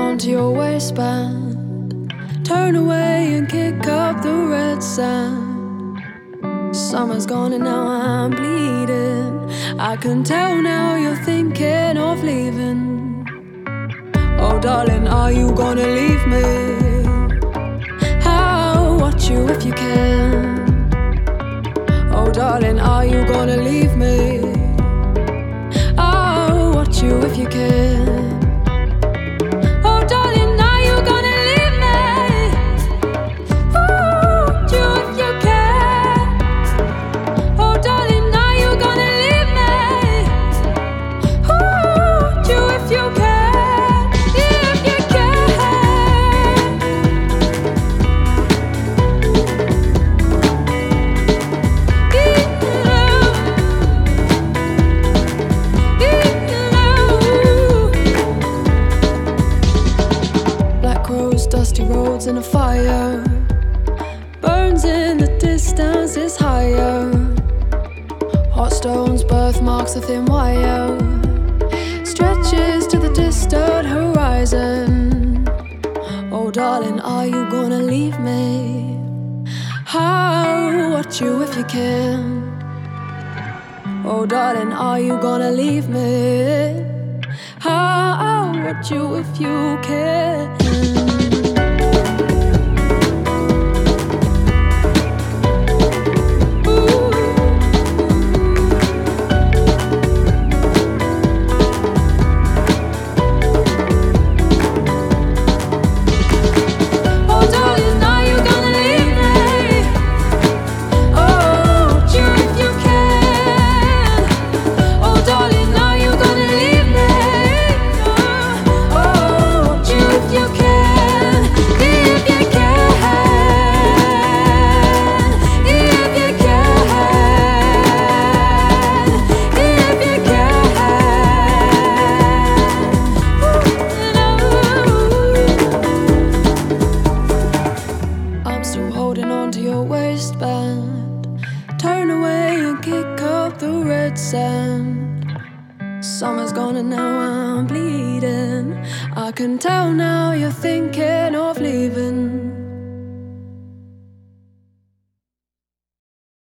onto your waistband. Turn away and kick up the red sand. Summer's gone and now I'm bleeding. I can tell now you're thinking of leaving. Oh darling, are you gonna leave me? I'll watch you if you can. Oh darling, are you gonna leave me? I'll watch you if you can. Oh darling, are you gonna leave me? Ooh, watch you if you can. Oh darling, are you gonna leave me? Ooh, watch you if you can. Dusty roads and a fire burns in the distance, is higher. Hot stones, birthmarks, a thin wire stretches to the distant horizon. Oh darling, are you gonna leave me? I'll watch you if you can. Oh darling, are you gonna leave me? I'll watch you if you can. Holding onto your waistband. Turn away and kick up the red sand. Summer's gone and now I'm bleeding. I can tell now you're thinking of leaving.